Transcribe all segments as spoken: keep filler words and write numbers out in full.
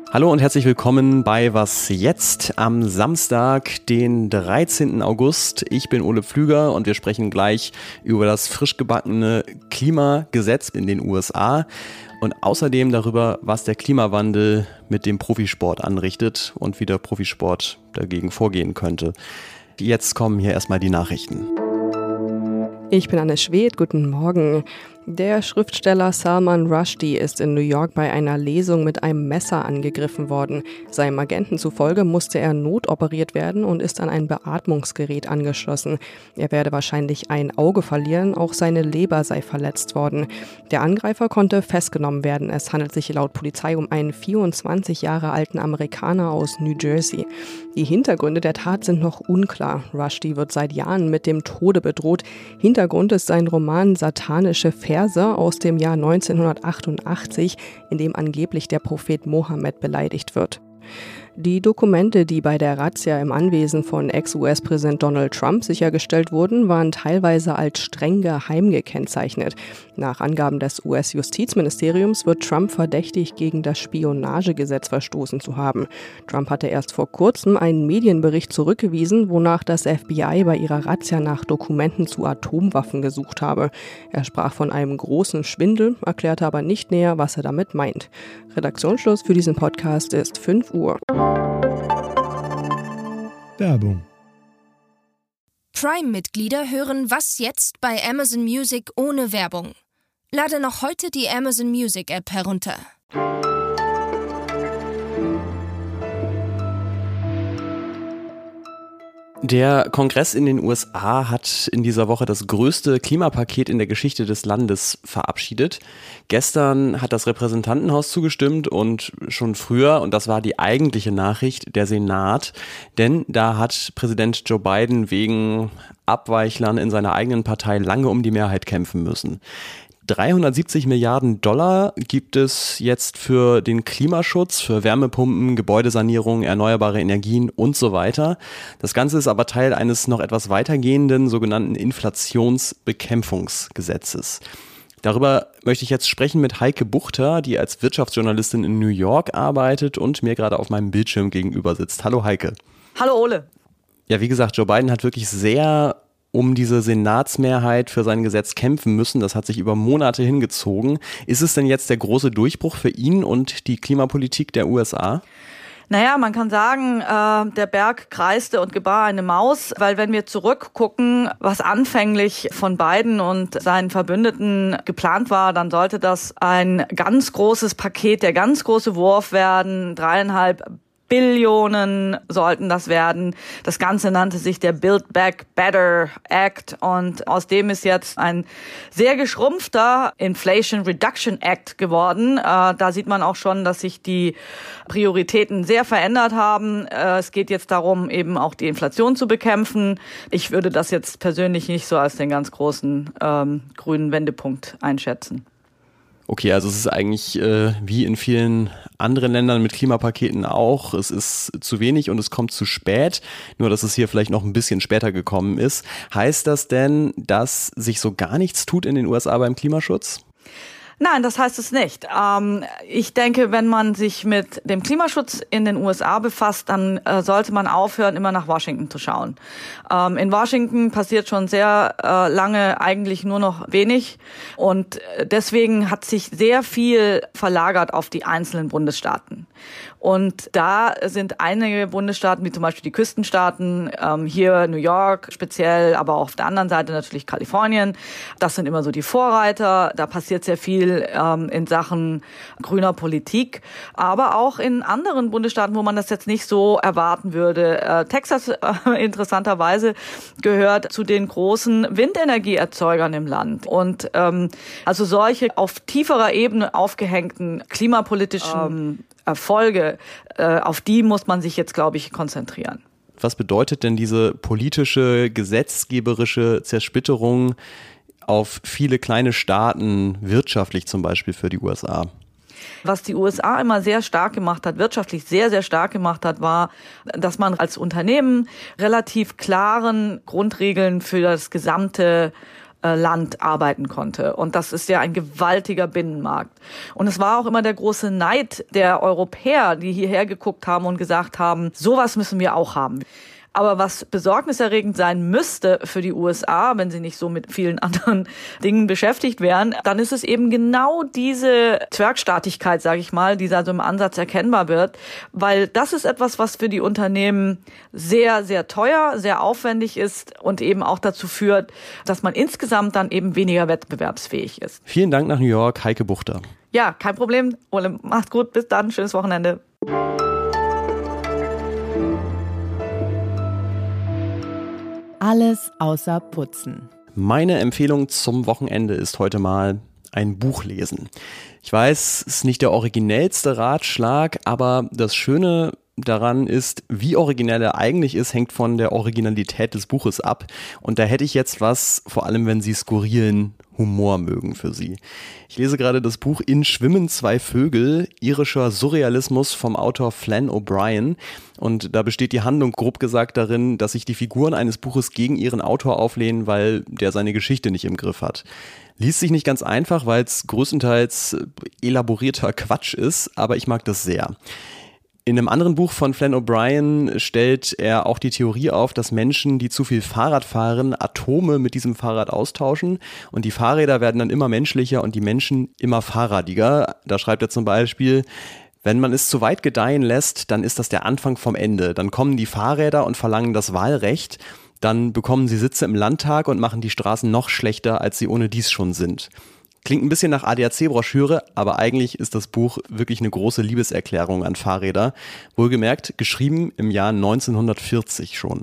Hallo und herzlich willkommen bei Was jetzt am Samstag, den dreizehnten August. Ich bin Ole Pflüger und wir sprechen gleich über das frisch gebackene Klimagesetz in den U S A und außerdem darüber, was der Klimawandel mit dem Profisport anrichtet und wie der Profisport dagegen vorgehen könnte. Jetzt kommen hier erstmal die Nachrichten. Ich bin Anne Schwedt, guten Morgen. Der Schriftsteller Salman Rushdie ist in New York bei einer Lesung mit einem Messer angegriffen worden. Seinem Agenten zufolge musste er notoperiert werden und ist an ein Beatmungsgerät angeschlossen. Er werde wahrscheinlich ein Auge verlieren, auch seine Leber sei verletzt worden. Der Angreifer konnte festgenommen werden. Es handelt sich laut Polizei um einen vierundzwanzig Jahre alten Amerikaner aus New Jersey. Die Hintergründe der Tat sind noch unklar. Rushdie wird seit Jahren mit dem Tode bedroht. Hintergrund ist sein Roman Satanische Verse aus dem Jahr neunzehnhundertachtundachtzig, in dem angeblich der Prophet Mohammed beleidigt wird. Die Dokumente, die bei der Razzia im Anwesen von Ex-U S-Präsident Donald Trump sichergestellt wurden, waren teilweise als streng geheim gekennzeichnet. Nach Angaben des U S-Justizministeriums wird Trump verdächtig, gegen das Spionagegesetz verstoßen zu haben. Trump hatte erst vor kurzem einen Medienbericht zurückgewiesen, wonach das F B I bei ihrer Razzia nach Dokumenten zu Atomwaffen gesucht habe. Er sprach von einem großen Schwindel, erklärte aber nicht näher, was er damit meint. Redaktionsschluss für diesen Podcast ist fünf Uhr. Werbung. Prime-Mitglieder hören Was jetzt bei Amazon Music ohne Werbung. Lade noch heute die Amazon Music App herunter. Der Kongress in den U S A hat in dieser Woche das größte Klimapaket in der Geschichte des Landes verabschiedet. Gestern hat das Repräsentantenhaus zugestimmt und schon früher, und das war die eigentliche Nachricht, der Senat. Denn da hat Präsident Joe Biden wegen Abweichlern in seiner eigenen Partei lange um die Mehrheit kämpfen müssen. dreihundertsiebzig Milliarden Dollar gibt es jetzt für den Klimaschutz, für Wärmepumpen, Gebäudesanierung, erneuerbare Energien und so weiter. Das Ganze ist aber Teil eines noch etwas weitergehenden sogenannten Inflationsbekämpfungsgesetzes. Darüber möchte ich jetzt sprechen mit Heike Buchter, die als Wirtschaftsjournalistin in New York arbeitet und mir gerade auf meinem Bildschirm gegenüber sitzt. Hallo Heike. Hallo Ole. Ja, wie gesagt, Joe Biden hat wirklich sehr um diese Senatsmehrheit für sein Gesetz kämpfen müssen. Das hat sich über Monate hingezogen. Ist es denn jetzt der große Durchbruch für ihn und die Klimapolitik der U S A? Naja, man kann sagen, äh, der Berg kreiste und gebar eine Maus, weil wenn wir zurückgucken, was anfänglich von Biden und seinen Verbündeten geplant war, dann sollte das ein ganz großes Paket, der ganz große Wurf werden, dreieinhalb Billionen sollten das werden. Das Ganze nannte sich der Build Back Better Act und aus dem ist jetzt ein sehr geschrumpfter Inflation Reduction Act geworden. Äh, da sieht man auch schon, dass sich die Prioritäten sehr verändert haben. Äh, es geht jetzt darum, eben auch die Inflation zu bekämpfen. Ich würde das jetzt persönlich nicht so als den ganz großen ähm, grünen Wendepunkt einschätzen. Okay, also es ist eigentlich äh, wie in vielen anderen Ländern mit Klimapaketen auch. Es ist zu wenig und es kommt zu spät, nur dass es hier vielleicht noch ein bisschen später gekommen ist. Heißt das denn, dass sich so gar nichts tut in den U S A beim Klimaschutz? Nein, das heißt es nicht. Ähm, ich denke, wenn man sich mit dem Klimaschutz in den U S A befasst, dann äh, sollte man aufhören, immer nach Washington zu schauen. Ähm, in Washington passiert schon sehr äh, lange eigentlich nur noch wenig und deswegen hat sich sehr viel verlagert auf die einzelnen Bundesstaaten. Und da sind einige Bundesstaaten, wie zum Beispiel die Küstenstaaten, ähm, hier New York speziell, aber auch auf der anderen Seite natürlich Kalifornien. Das sind immer so die Vorreiter. Da passiert sehr viel ähm, in Sachen grüner Politik. Aber auch in anderen Bundesstaaten, wo man das jetzt nicht so erwarten würde. Äh, Texas äh, interessanterweise gehört zu den großen Windenergieerzeugern im Land. Und ähm, also solche auf tieferer Ebene aufgehängten klimapolitischen ähm, Erfolge, äh, auf die muss man sich jetzt, glaube ich, konzentrieren. Was bedeutet denn diese politische, gesetzgeberische Zersplitterung auf viele kleine Staaten, wirtschaftlich zum Beispiel für die U S A? Was die U S A immer sehr stark gemacht hat, wirtschaftlich sehr, sehr stark gemacht hat, war, dass man als Unternehmen relativ klaren Grundregeln für das gesamte äh, Land arbeiten konnte. Und das ist ja ein gewaltiger Binnenmarkt. Und es war auch immer der große Neid der Europäer, die hierher geguckt haben und gesagt haben, sowas müssen wir auch haben. Aber was besorgniserregend sein müsste für die U S A, wenn sie nicht so mit vielen anderen Dingen beschäftigt wären, dann ist es eben genau diese Zwergstaatigkeit, sage ich mal, die da so im Ansatz erkennbar wird. Weil das ist etwas, was für die Unternehmen sehr, sehr teuer, sehr aufwendig ist und eben auch dazu führt, dass man insgesamt dann eben weniger wettbewerbsfähig ist. Vielen Dank nach New York, Heike Buchter. Ja, kein Problem. Ole, macht's gut. Bis dann. Schönes Wochenende. Alles außer Putzen. Meine Empfehlung zum Wochenende ist heute mal ein Buch lesen. Ich weiß, es ist nicht der originellste Ratschlag, aber das Schöne daran ist, wie originell er eigentlich ist, hängt von der Originalität des Buches ab. Und da hätte ich jetzt was, vor allem wenn Sie skurrilen Humor mögen für Sie. Ich lese gerade das Buch In Schwimmen zwei Vögel, irischer Surrealismus vom Autor Flann O'Brien. Und da besteht die Handlung grob gesagt darin, dass sich die Figuren eines Buches gegen ihren Autor auflehnen, weil der seine Geschichte nicht im Griff hat. Liest sich nicht ganz einfach, weil es größtenteils elaborierter Quatsch ist, aber ich mag das sehr. In einem anderen Buch von Flann O'Brien stellt er auch die Theorie auf, dass Menschen, die zu viel Fahrrad fahren, Atome mit diesem Fahrrad austauschen und die Fahrräder werden dann immer menschlicher und die Menschen immer fahrradiger. Da schreibt er zum Beispiel: Wenn man es zu weit gedeihen lässt, dann ist das der Anfang vom Ende. Dann kommen die Fahrräder und verlangen das Wahlrecht. Dann bekommen sie Sitze im Landtag und machen die Straßen noch schlechter, als sie ohne dies schon sind. Klingt ein bisschen nach A D A C-Broschüre, aber eigentlich ist das Buch wirklich eine große Liebeserklärung an Fahrräder. Wohlgemerkt, geschrieben im Jahr neunzehnhundertvierzig schon.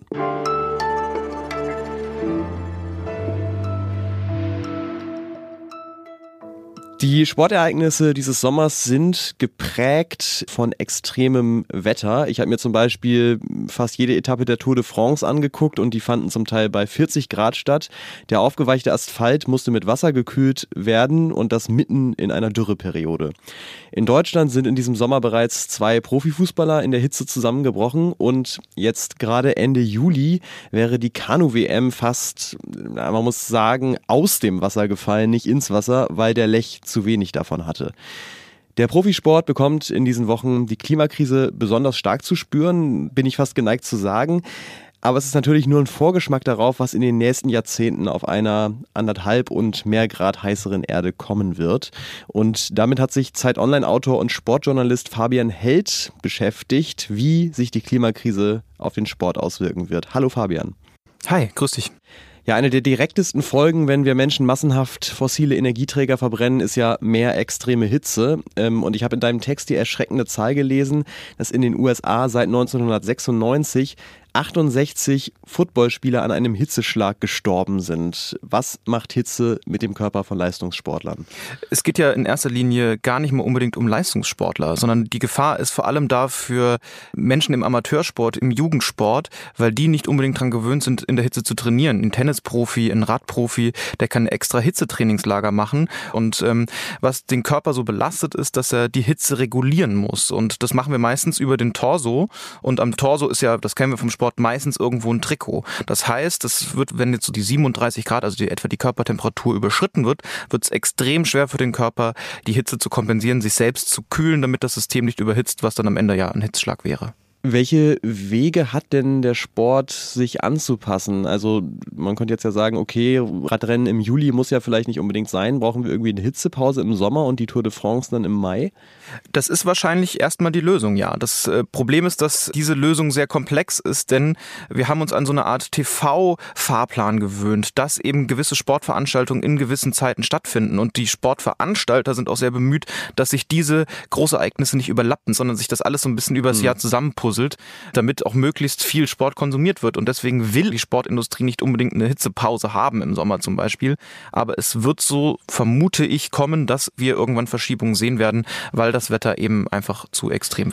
Die Sportereignisse dieses Sommers sind geprägt von extremem Wetter. Ich habe mir zum Beispiel fast jede Etappe der Tour de France angeguckt und die fanden zum Teil bei vierzig Grad statt. Der aufgeweichte Asphalt musste mit Wasser gekühlt werden und das mitten in einer Dürreperiode. In Deutschland sind in diesem Sommer bereits zwei Profifußballer in der Hitze zusammengebrochen und jetzt gerade Ende Juli wäre die Kanu-W M fast, man muss sagen, aus dem Wasser gefallen, nicht ins Wasser, weil der Lech zu wenig davon hatte. Der Profisport bekommt in diesen Wochen die Klimakrise besonders stark zu spüren, bin ich fast geneigt zu sagen. Aber es ist natürlich nur ein Vorgeschmack darauf, was in den nächsten Jahrzehnten auf einer anderthalb und mehr Grad heißeren Erde kommen wird. Und damit hat sich Zeit Online-Autor und Sportjournalist Fabian Held beschäftigt, wie sich die Klimakrise auf den Sport auswirken wird. Hallo Fabian. Hi, grüß dich. Ja, eine der direktesten Folgen, wenn wir Menschen massenhaft fossile Energieträger verbrennen, ist ja mehr extreme Hitze. Und ich habe in deinem Text die erschreckende Zahl gelesen, dass in den U S A seit neunzehnhundertsechsundneunzig achtundsechzig Footballspieler an einem Hitzeschlag gestorben sind. Was macht Hitze mit dem Körper von Leistungssportlern? Es geht ja in erster Linie gar nicht mehr unbedingt um Leistungssportler, sondern die Gefahr ist vor allem da für Menschen im Amateursport, im Jugendsport, weil die nicht unbedingt dran gewöhnt sind, in der Hitze zu trainieren. Ein Tennisprofi, ein Radprofi, der kann extra Hitzetrainingslager machen. Und ähm, was den Körper so belastet ist, dass er die Hitze regulieren muss. Und das machen wir meistens über den Torso. Und am Torso ist ja, das kennen wir vom Sport, meistens irgendwo ein Trikot. Das heißt, es wird, wenn jetzt so die siebenunddreißig Grad, also die, etwa die Körpertemperatur überschritten wird, wird es extrem schwer für den Körper, die Hitze zu kompensieren, sich selbst zu kühlen, damit das System nicht überhitzt, was dann am Ende ja ein Hitzschlag wäre. Welche Wege hat denn der Sport, sich anzupassen? Also man könnte jetzt ja sagen, okay, Radrennen im Juli muss ja vielleicht nicht unbedingt sein. Brauchen wir irgendwie eine Hitzepause im Sommer und die Tour de France dann im Mai? Das ist wahrscheinlich erstmal die Lösung, ja. Das äh, Problem ist, dass diese Lösung sehr komplex ist, denn wir haben uns an so eine Art T V-Fahrplan gewöhnt, dass eben gewisse Sportveranstaltungen in gewissen Zeiten stattfinden. Und die Sportveranstalter sind auch sehr bemüht, dass sich diese Großereignisse nicht überlappen, sondern sich das alles so ein bisschen übers mhm. Jahr zusammenpuzzelt, damit auch möglichst viel Sport konsumiert wird. Und deswegen will die Sportindustrie nicht unbedingt eine Hitzepause haben im Sommer zum Beispiel. Aber es wird so, vermute ich, kommen, dass wir irgendwann Verschiebungen sehen werden, weil das Wetter eben einfach zu extrem wird.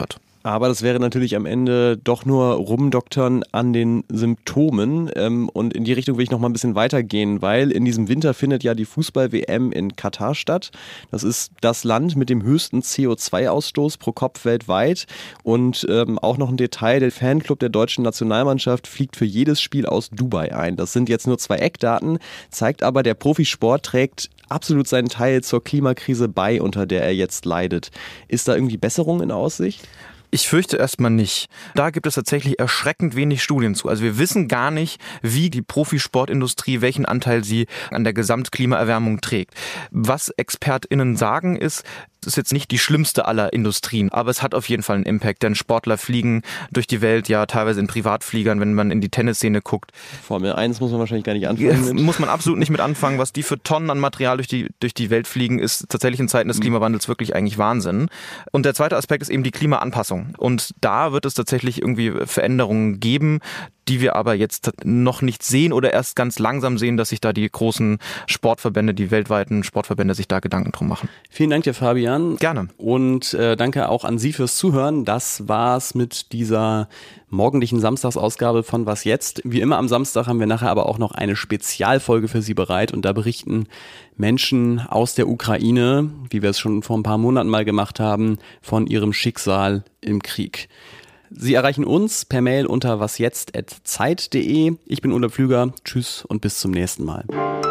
Aber das wäre natürlich am Ende doch nur rumdoktern an den Symptomen. Ähm, und in die Richtung will ich noch mal ein bisschen weitergehen, weil in diesem Winter findet ja die Fußball-W M in Katar statt. Das ist das Land mit dem höchsten C O zwei Ausstoß pro Kopf weltweit. Und ähm, auch noch ein Detail, der Fanclub der deutschen Nationalmannschaft fliegt für jedes Spiel aus Dubai ein. Das sind jetzt nur zwei Eckdaten, zeigt aber, der Profisport trägt absolut seinen Teil zur Klimakrise bei, unter der er jetzt leidet. Ist da irgendwie Besserung in Aussicht? Ich fürchte erstmal nicht. Da gibt es tatsächlich erschreckend wenig Studien zu. Also wir wissen gar nicht, wie die Profisportindustrie, welchen Anteil sie an der Gesamtklimaerwärmung trägt. Was ExpertInnen sagen ist, es ist jetzt nicht die schlimmste aller Industrien, aber es hat auf jeden Fall einen Impact, denn Sportler fliegen durch die Welt, ja teilweise in Privatfliegern, wenn man in die Tennisszene guckt. Formel eins muss man wahrscheinlich gar nicht anfangen. Muss man absolut nicht mit anfangen. Was die für Tonnen an Material durch die, durch die Welt fliegen, ist tatsächlich in Zeiten des Klimawandels wirklich eigentlich Wahnsinn. Und der zweite Aspekt ist eben die Klimaanpassung. Und da wird es tatsächlich irgendwie Veränderungen geben, die wir aber jetzt noch nicht sehen oder erst ganz langsam sehen, dass sich da die großen Sportverbände, die weltweiten Sportverbände sich da Gedanken drum machen. Vielen Dank dir, Fabian. Gerne. Und äh, danke auch an Sie fürs Zuhören. Das war's mit dieser morgendlichen Samstagsausgabe von Was Jetzt? Wie immer am Samstag haben wir nachher aber auch noch eine Spezialfolge für Sie bereit und da berichten Menschen aus der Ukraine, wie wir es schon vor ein paar Monaten mal gemacht haben, von ihrem Schicksal im Krieg. Sie erreichen uns per Mail unter wasjetzt at zeit punkt de. Ich bin Ulla Pflüger. Tschüss und bis zum nächsten Mal.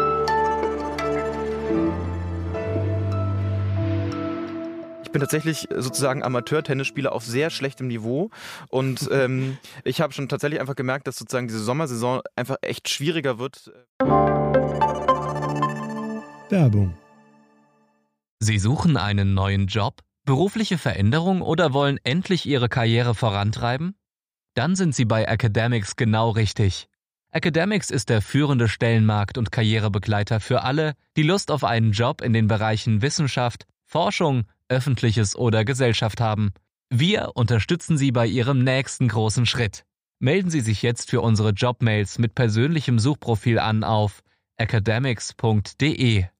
Ich bin tatsächlich sozusagen Amateur-Tennisspieler auf sehr schlechtem Niveau und ähm, ich habe schon tatsächlich einfach gemerkt, dass sozusagen diese Sommersaison einfach echt schwieriger wird. Werbung. Sie suchen einen neuen Job? Berufliche Veränderung oder wollen endlich Ihre Karriere vorantreiben? Dann sind Sie bei Academics genau richtig. Academics ist der führende Stellenmarkt- und Karrierebegleiter für alle, die Lust auf einen Job in den Bereichen Wissenschaft, Forschung, Öffentliches oder Gesellschaft haben. Wir unterstützen Sie bei Ihrem nächsten großen Schritt. Melden Sie sich jetzt für unsere Jobmails mit persönlichem Suchprofil an auf academics punkt de.